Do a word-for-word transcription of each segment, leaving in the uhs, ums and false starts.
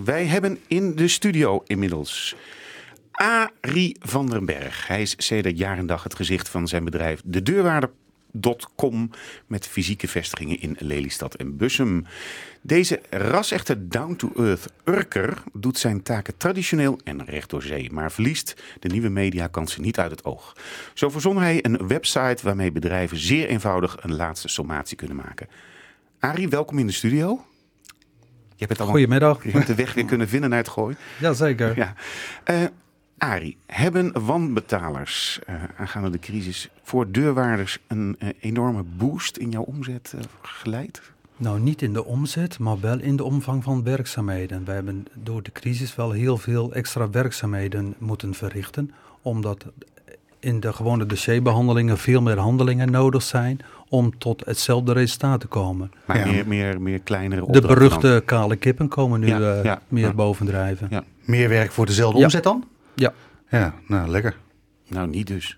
wij hebben in de studio inmiddels Arie van den Berg. Hij is sedert jaar en dag het gezicht van zijn bedrijf De Deurwaarder punt com met fysieke vestigingen in Lelystad en Bussum. Deze ras-echte down-to-earth Urker doet zijn taken traditioneel en recht door zee, maar verliest de nieuwe mediakansen niet uit het oog. Zo verzon hij een website waarmee bedrijven zeer eenvoudig een laatste sommatie kunnen maken. Arie, welkom in de studio. Je hebt Goedemiddag. Je hebt de weg weer kunnen vinden naar het Gooi. Jazeker. Ja. Uh, Arie, hebben wanbetalers uh, aangaande de crisis voor deurwaarders een uh, enorme boost in jouw omzet uh, geleid? Nou, niet in de omzet, maar wel in de omvang van werkzaamheden. We hebben door de crisis wel heel veel extra werkzaamheden moeten verrichten, omdat in de gewone dossierbehandelingen veel meer handelingen nodig zijn om tot hetzelfde resultaat te komen. Maar ja. meer, meer, meer kleinere De opdrachten beruchte dan. kale kippen komen nu ja, uh, ja, meer ja. bovendrijven. Ja. Meer werk voor dezelfde ja. omzet dan? Ja. Ja, nou lekker. Nou, niet dus.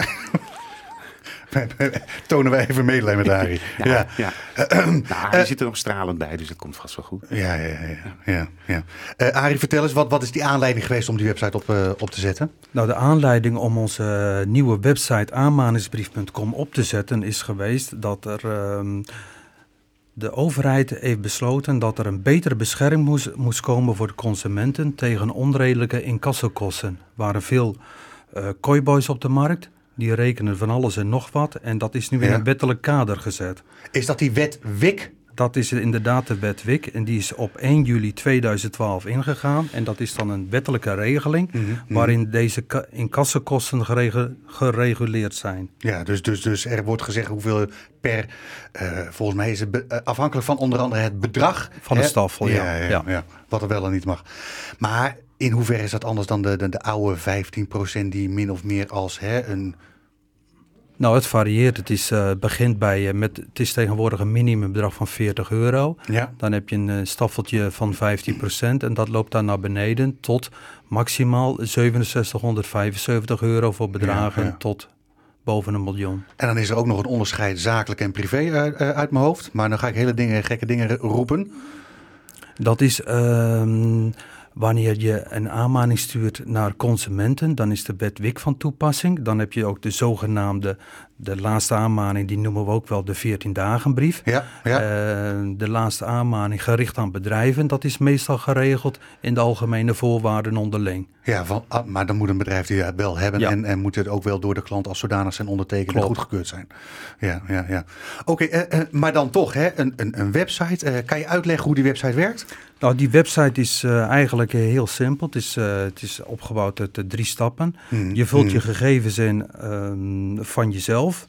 Tonen wij even medelijden met Arie. ja, ja. ja. Uh, nou, hij uh, zit er nog stralend bij, dus het komt vast wel goed. Ja, ja, ja. ja, ja. Uh, Arie, vertel eens, wat, wat is die aanleiding geweest om die website op, uh, op te zetten? Nou, de aanleiding om onze uh, nieuwe website aanmaningsbrief punt com op te zetten is geweest dat er... Uh, De overheid heeft besloten dat er een betere bescherming moest, moest komen voor de consumenten tegen onredelijke incassokosten. Er waren veel uh, kooiboys op de markt, die rekenen van alles en nog wat en dat is nu in ja. een wettelijk kader gezet. Is dat die wet W I C? Dat is inderdaad de wet W I C en die is op één juli tweeduizend twaalf ingegaan. En dat is dan een wettelijke regeling mm-hmm. waarin deze ka- incassokosten geregu- gereguleerd zijn. Ja, dus, dus, dus er wordt gezegd hoeveel per, uh, volgens mij is het be- uh, afhankelijk van onder andere het bedrag. Van de staffel, ja. Ja, ja, ja, ja. Wat er wel en niet mag. Maar in hoeverre is dat anders dan de, de, de oude vijftien procent die min of meer als hè, een... Nou, het varieert. Het is, uh, begint bij, uh, met, het is tegenwoordig een minimumbedrag van veertig euro. Ja. Dan heb je een uh, staffeltje van vijftien procent en dat loopt dan naar beneden tot maximaal zevenenzestighonderdvijfenzeventig euro voor bedragen ja, ja. tot boven een miljoen. En dan is er ook nog een onderscheid zakelijk en privé uh, uh, uit mijn hoofd. Maar dan ga ik hele dingen, gekke dingen roepen. Dat is... Uh, Wanneer je een aanmaning stuurt naar consumenten, dan is de wet W I C van toepassing. Dan heb je ook de zogenaamde, de laatste aanmaning, die noemen we ook wel de veertien dagen brief. Ja, ja. Uh, de laatste aanmaning gericht aan bedrijven, dat is meestal geregeld in de algemene voorwaarden onderling. Ja, van, ah, maar dan moet een bedrijf die dat wel hebben ja. en, en moet het ook wel door de klant als zodanig zijn ondertekend en goedgekeurd zijn. Ja, ja, ja. Oké, okay, uh, uh, maar dan toch, hè, een, een, een website. Uh, kan je uitleggen hoe die website werkt? Nou, die website is uh, eigenlijk uh, heel simpel. Het is, uh, het is opgebouwd uit uh, drie stappen. Hmm. Je vult hmm. je gegevens in uh, van jezelf.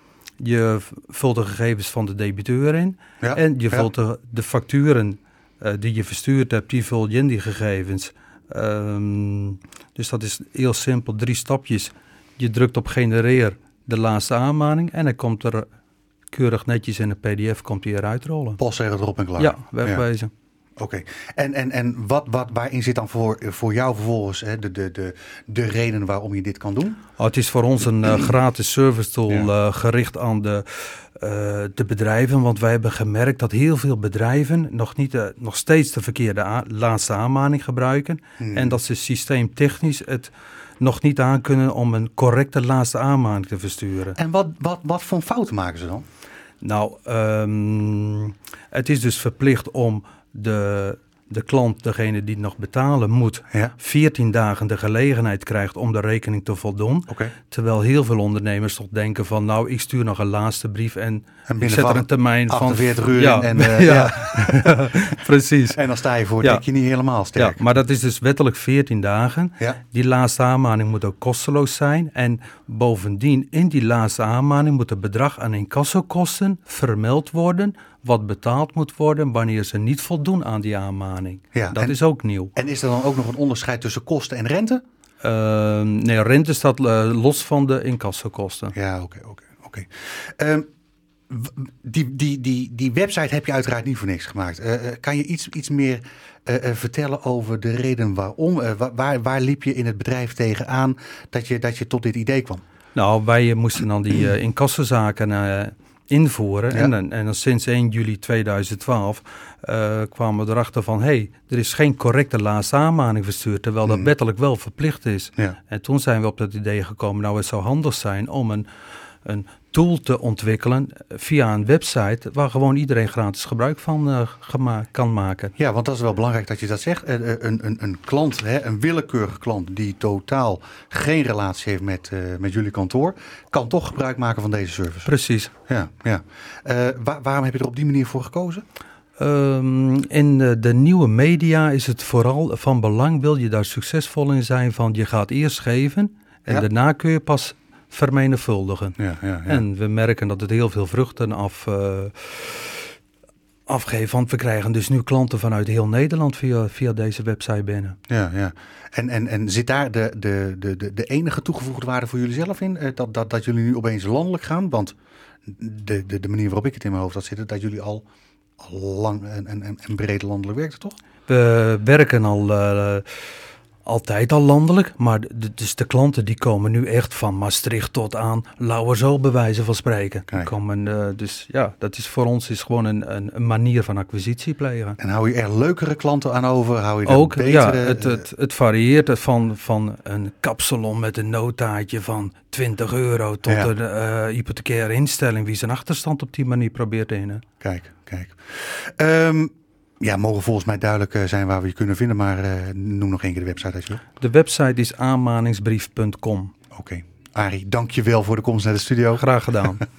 Je vult de gegevens van de debiteur in. Ja, en je vult ja. de, de facturen uh, die je verstuurd hebt, die vul je in die gegevens. Um, dus dat is heel simpel, drie stapjes. Je drukt op genereer de laatste aanmaning en dan komt er keurig netjes in een P D F komt die eruit rollen. Postzegel erop en klaar. Ja, wegwezen. Ja. Oké, okay. en, en, en wat, wat, waarin zit dan voor, voor jou vervolgens hè, de, de, de, de reden waarom je dit kan doen? Oh, het is voor ons een uh, gratis service tool ja. uh, gericht aan de, uh, de bedrijven. Want wij hebben gemerkt dat heel veel bedrijven nog, niet, uh, nog steeds de verkeerde a- laatste aanmaning gebruiken. Hmm. En dat ze systeemtechnisch het nog niet aankunnen om een correcte laatste aanmaning te versturen. En wat, wat, wat voor fouten maken ze dan? Nou, um, het is dus verplicht om de, de klant, degene die nog betalen moet, ja. veertien dagen de gelegenheid krijgt om de rekening te voldoen. Okay. Terwijl heel veel ondernemers toch denken van, nou, ik stuur nog een laatste brief en, en ik zet er een termijn van achtenveertig uur ja, en uh, ja, ja. Precies. En dan sta je voor, ja. denk je niet helemaal sterk. Ja, maar dat is dus wettelijk veertien dagen. Ja. Die laatste aanmaning moet ook kosteloos zijn. En bovendien, in die laatste aanmaning moet het bedrag aan incassokosten vermeld worden, wat betaald moet worden wanneer ze niet voldoen aan die aanmaning. Ja, dat en, is ook nieuw. En is er dan ook nog een onderscheid tussen kosten en rente? Uh, nee, rente staat uh, los van de incassokosten. Ja, oké, oké, oké. Die, die, die, die website heb je uiteraard niet voor niks gemaakt. Uh, kan je iets, iets meer uh, uh, vertellen over de reden waarom? Uh, waar, waar liep je in het bedrijf tegenaan dat je, dat je tot dit idee kwam? Nou, wij moesten dan die uh, incassozaken uh, invoeren. Ja. En, dan, en dan sinds één juli tweeduizend twaalf uh, kwamen we erachter van... hé, hey, er is geen correcte laatste aanmaning verstuurd... terwijl dat mm. wettelijk wel verplicht is. Ja. En toen zijn we op dat idee gekomen... nou, het zou handig zijn om een, een tool te ontwikkelen... via een website waar gewoon iedereen gratis gebruik van uh, gema- kan maken. Ja, want dat is wel belangrijk dat je dat zegt. Een, een, een, een klant, hè, een willekeurige klant... die totaal geen relatie heeft met, uh, met jullie kantoor... kan toch gebruik maken van deze service. Precies. Ja, ja. Uh, waar, waarom heb je er op die manier voor gekozen? Um, in de, de nieuwe media is het vooral van belang... wil je daar succesvol in zijn van... je gaat eerst geven en ja. daarna kun je pas... vermenigvuldigen. Ja, ja, ja. En we merken dat het heel veel vruchten af, uh, afgeeft. Want we krijgen dus nu klanten vanuit heel Nederland via, via deze website binnen. Ja, ja. En, en, en zit daar de, de, de, de enige toegevoegde waarde voor jullie zelf in? Dat, dat, dat jullie nu opeens landelijk gaan? Want de, de, de manier waarop ik het in mijn hoofd had zitten... dat jullie al, al lang en, en, en breed landelijk werkten, toch? We werken al... Uh, Altijd al landelijk, maar de, dus de klanten die komen nu echt van Maastricht tot aan Lauwersoog bij wijze van spreken. Die komen, uh, dus ja, dat is voor ons is gewoon een, een, een manier van acquisitie plegen. En hou je er leukere klanten aan over? Hou je ook, betere, ja, het, het, het varieert van, van een kapsalon met een notaatje van twintig euro tot ja. een uh, hypothecaire instelling wie zijn achterstand op die manier probeert te innen. Kijk, kijk. Um, Ja, mogen volgens mij duidelijk uh, zijn waar we je kunnen vinden, maar uh, noem nog één keer de website als je wil. De website is aanmaningsbrief punt com. Oké. Okay. Arie, dank je wel voor de komst naar de studio. Graag gedaan.